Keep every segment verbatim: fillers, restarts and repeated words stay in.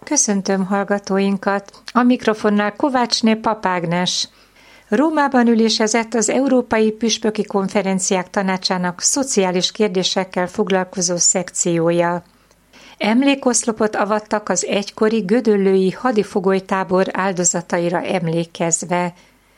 köszöntöm hallgatóinkat. A mikrofonnál Kovácsné Pap Ágnes. Rómában ülésezett az Európai Püspöki Konferenciák Tanácsának szociális kérdésekkel foglalkozó szekciója. Emlékoszlopot avattak az egykori gödöllői hadifogolytábor áldozataira emlékezve.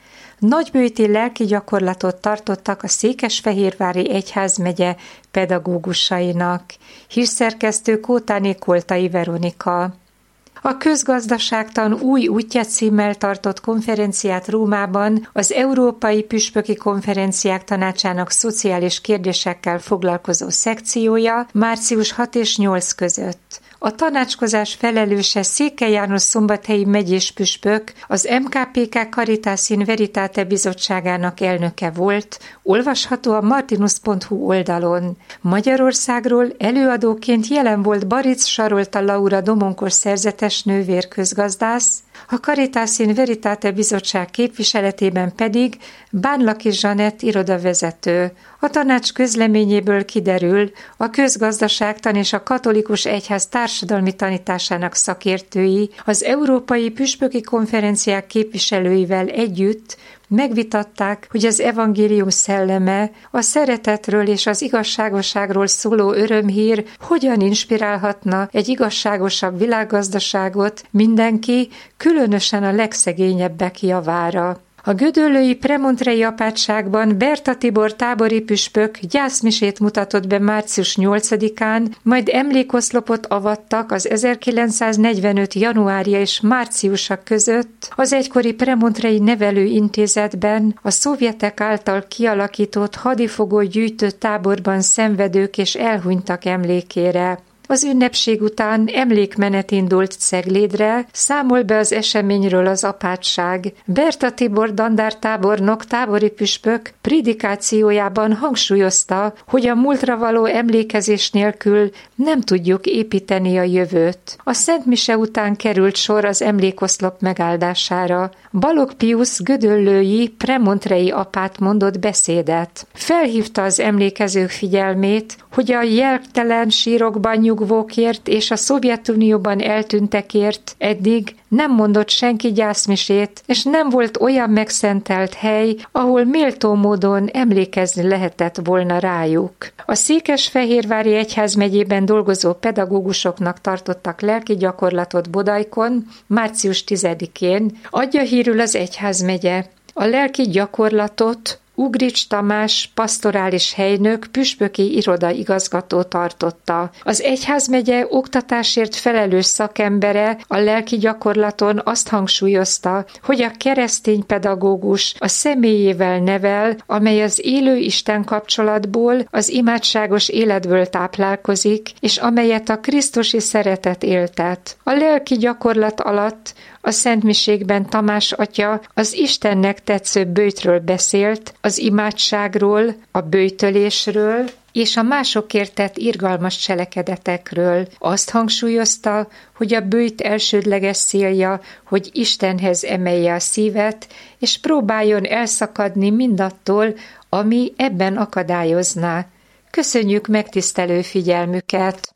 Nagybőti lelki gyakorlatot tartottak a Székesfehérvári Egyházmegye pedagógusainak. Hírszerkesztő Kótáné Koltai Veronika. A Közgazdaságtan új útja címmel tartott konferenciát Rómában az Európai Püspöki Konferenciák Tanácsának szociális kérdésekkel foglalkozó szekciója március hat és nyolc között. A tanácskozás felelőse Székely János szombathelyi megyés püspök, az em ká pé ká Caritas in Veritate bizottságának elnöke volt, olvasható a martinus pont hu oldalon. Magyarországról előadóként jelen volt Baric Sarolta Laura domonkos szerzetes nővérközgazdász, a Caritas in Veritate bizottság képviseletében pedig Bánlaki Zsanett irodavezető. A tanács közleményéből kiderül, a közgazdaságtan és a katolikus egyház társadalmi tanításának szakértői az Európai Püspöki Konferenciák képviselőivel együtt megvitatták, hogy az evangélium szelleme, a szeretetről és az igazságosságról szóló örömhír hogyan inspirálhatna egy igazságosabb világgazdaságot mindenki, különösen a legszegényebbek javára. A gödöllői premontrei apátságban Berta Tibor tábori püspök gyászmisét mutatott be március nyolcadikán, majd emlékoszlopot avattak az ezerkilencszáznegyvenöt januárja és márciusa között az egykori premontrei nevelőintézetben a szovjetek által kialakított hadifogoly gyűjtő táborban szenvedők és elhunytak emlékére. Az ünnepség után emlékmenet indult Ceglédre, számol be az eseményről az apátság. Berta Tibor dandártábornok tábori püspök prédikációjában hangsúlyozta, hogy a múltra való emlékezés nélkül nem tudjuk építeni a jövőt. A Szent Mise után került sor az emlékoszlop megáldására. Balogh Piusz gödöllői premontrei apát mondott beszédet. Felhívta az emlékezők figyelmét, hogy a jeltelen sírokban nyugvókért és a Szovjetunióban eltűntekért eddig nem mondott senki gyászmisét, és nem volt olyan megszentelt hely, ahol méltó módon emlékezni lehetett volna rájuk. A Székesfehérvári Egyházmegyében dolgozó pedagógusoknak tartottak lelki gyakorlatot Bodajkon március tizedikén, adja hírül az egyházmegye. A lelki gyakorlatot Ugrics Tamás pastorális helynök püspöki irodaigazgató tartotta. Az egyházmegye oktatásért felelős szakembere a lelki gyakorlaton azt hangsúlyozta, hogy a keresztény pedagógus a személyével nevel, amely az élő Isten kapcsolatból, az imádságos életből táplálkozik, és amelyet a krisztusi szeretet éltet. A lelki gyakorlat alatt a szentmiségben Tamás atya az Istennek tetsző böjtről beszélt, az imádságról, a böjtölésről és a másokért tett irgalmas cselekedetekről. Azt hangsúlyozta, hogy a böjt elsődleges célja, hogy Istenhez emelje a szívet, és próbáljon elszakadni mindattól, ami ebben akadályozná. Köszönjük megtisztelő figyelmüket!